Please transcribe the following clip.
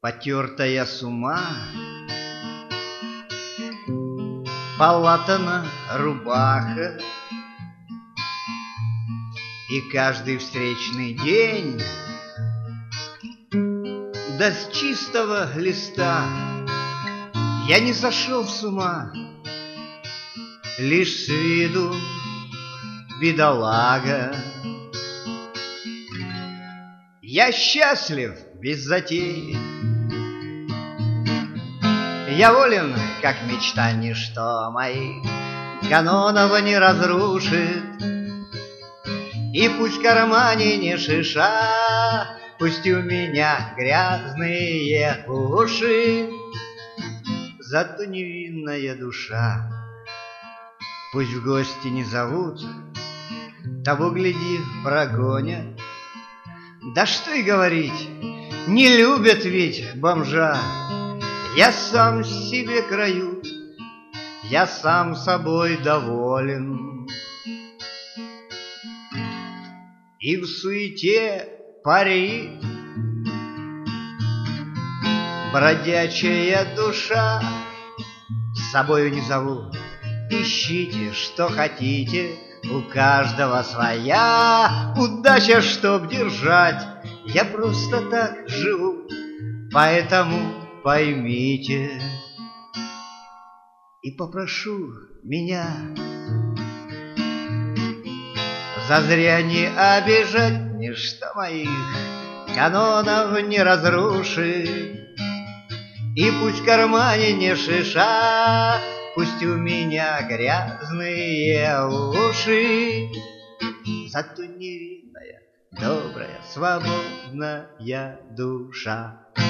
Потертая с ума, полатана рубаха, и каждый встречный день, да с чистого листа, я не сошел с ума, лишь с виду бедолага. Я счастлив без затей, я волен, как мечта, ничто моих канонов не разрушит. И пусть в кармане не шиша, пусть у меня грязные уши, зато невинная душа. Пусть в гости не зовут, того, гляди, прогонят. Да что и говорить, не любят ведь бомжа. Я сам себе краю, я сам собой доволен. И в суете парит бродячая душа. С собою не зову, ищите, что хотите, у каждого своя удача, чтоб держать. Я просто так живу, поэтому поймите и попрошу меня зазря не обижать, ничто моих канонов не разрушит. И пусть в кармане не шиша, пусть у меня грязные уши, зато невинная, добрая, свободная душа.